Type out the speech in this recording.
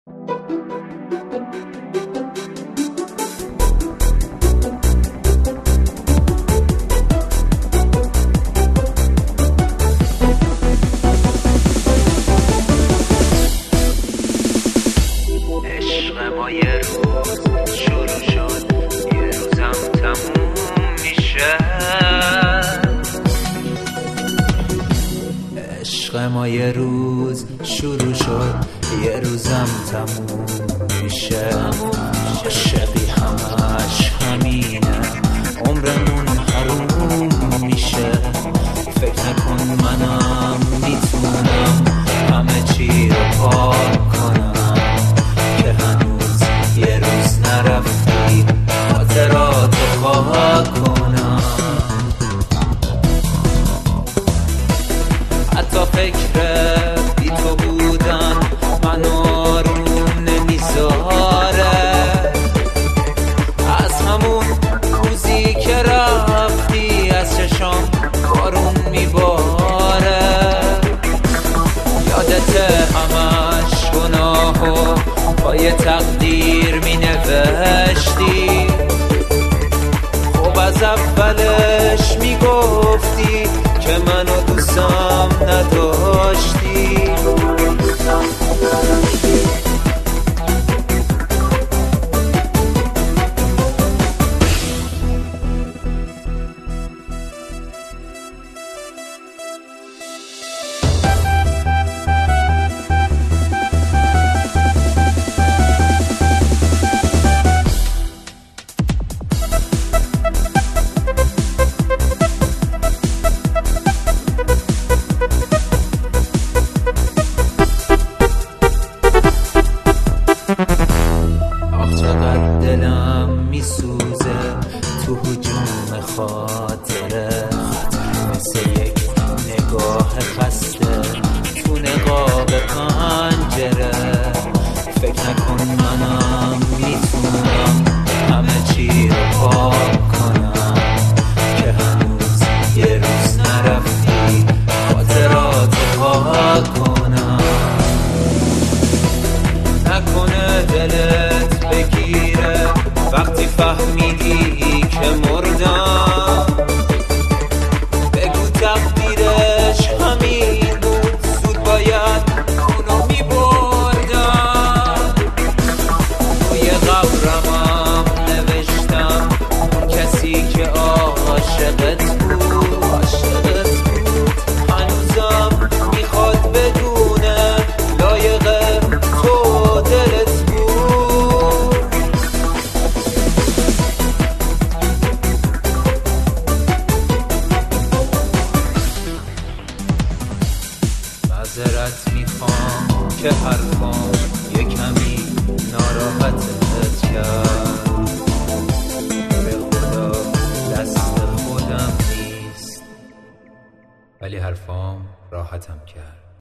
عشق ما یه روز شروع شد، یه روزم تموم میشه. عشق ما یه روز شروع شد، یه روزم تموم میشه. عاشقی همش همینه، عمرمون حروم میشه. فکر نکن منم میتونم همه چی رو پاک کنم، که هنوز یه روز نرفتی خاطرات رو پاک کنم. حتی فکر بی تو بودن من آروم نمیذاره. از همون روزی که رفتی از چشام بارون میباره. یادت همش گناهو پای تقدیر مینوشتی، خب از اولش میگفتی که منو دوستم نداشتی. آخ چقدر دلم میسوزه تو هجوم خاطره، مثل یک نگاه خسته تو نقاب پنجره. فکر نکن منم میتونم همه چی رو پاک کنم، که هنوز یه روز نرفتی خاطرات رو پاک کنم. نکنه دلت بگیره وقتی فهمیدی که مردم. بگو تقدیرش همین بود، زود باید اونو میبردم. توی قبرمم نوشتم اون کسی که عاشقت بود، هنوزم میخواد بدونه لایق تو دلت بود. معذرت میخوام که حرفام یه کمی ناراحتت کرد، به خدا دست خودم نیست ولی حرفام راحتم کرد.